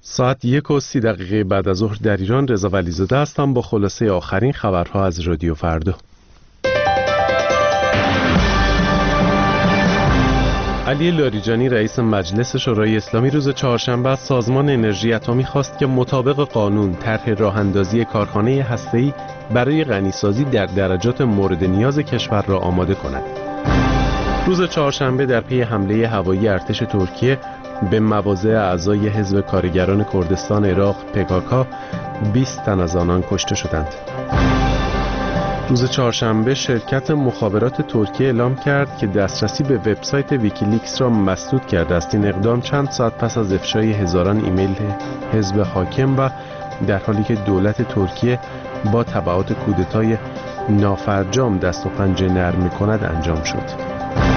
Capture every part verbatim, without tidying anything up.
ساعت یک و سی دقیقه بعد از ظهر در ایران. رضا ولیزاده هستم با خلاصه آخرین خبرها از رادیو فردا. علی لاریجانی رئیس مجلس شورای اسلامی روز چهارشنبه از سازمان انرژی اتمی خواست که مطابق قانون طرح راه‌اندازی کارخانه هسته‌ای برای غنیسازی در درجات مورد نیاز کشور را آماده کند. روز چهارشنبه در پی حمله هوایی ارتش ترکیه به مواضع اعضای حزب کارگران کردستان عراق پکاکا بیست تن از آنان کشته شدند. روز چهارشنبه شرکت مخابرات ترکیه اعلام کرد که دسترسی به وبسایت ویکیلیکس را مسدود کرده است. این اقدام چند ساعت پس از افشای هزاران ایمیل حزب حاکم و در حالی که دولت ترکیه با تبعات کودتای نافرجام دست و پنجه نرم می‌کند انجام شد.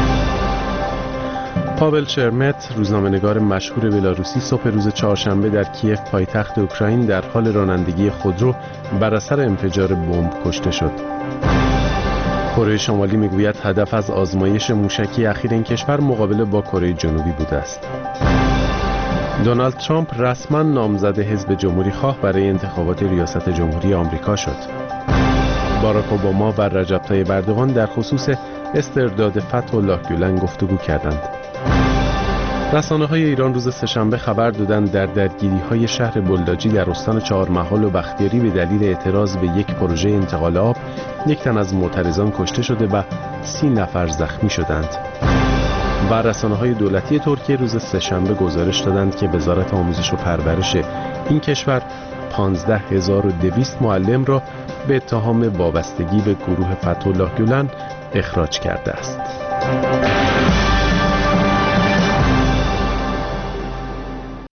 پاول چرمت، روزنامه‌نگار مشهور بلاروسی، صبح روز چهارشنبه در کیف پایتخت اوکراین در حال رانندگی خودرو بر اثر انفجار بمب کشته شد. کره شمالی میگوید هدف از آزمایش موشکی اخیر این کشور مقابله با کره جنوبی بوده است. دونالد ترامپ رسما نامزد حزب جمهوری خواه برای انتخابات ریاست جمهوری آمریکا شد. باراک اوباما و رجب طیب اردوغان در خصوص استرداد فتح الله گولن گفتگو کردند. رسانه‌های ایران روز سه‌شنبه خبر دادند در درگیری‌های شهر بلداجی در استان چهارمحال و بختیاری به دلیل اعتراض به یک پروژه انتقال آب یک تن از معترضان کشته شده و سی نفر زخمی شدند. و رسانه‌های دولتی ترکیه روز سه‌شنبه گزارش دادند که وزارت آموزش و پرورش این کشور پانزده هزار و دویست معلم را به اتهام وابستگی به گروه فتح الله گولن اخراج کرده است.